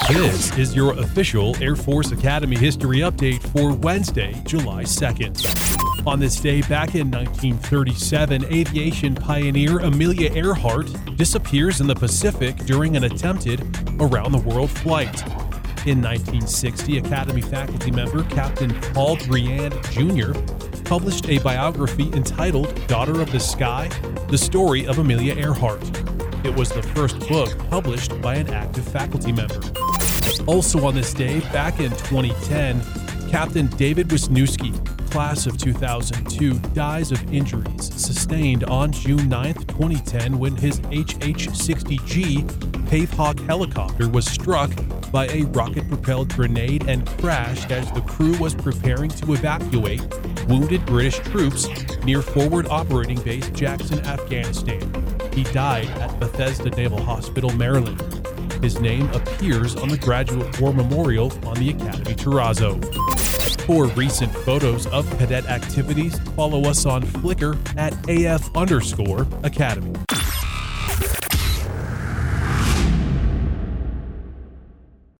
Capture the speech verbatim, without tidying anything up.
This is your official Air Force Academy history update for Wednesday, July second. On this day, back in nineteen thirty-seven, aviation pioneer Amelia Earhart disappears in the Pacific during an attempted around-the-world flight. In nineteen sixty, Academy faculty member Captain Paul Briand Junior published a biography entitled Daughter of the Sky, The Story of Amelia Earhart. It was the first book published by an active faculty member. Also on this day, back in twenty ten, Captain David Wisniewski, class of two thousand two, dies of injuries sustained on June ninth, twenty ten, when his H H sixty G Pavehawk helicopter was struck by a rocket-propelled grenade and crashed as the crew was preparing to evacuate wounded British troops near Forward Operating Base Jackson, Afghanistan. He died at Bethesda Naval Hospital, Maryland. His name appears on the Graduate War Memorial on the Academy Terrazzo. For recent photos of cadet activities, follow us on Flickr at AF underscore Academy.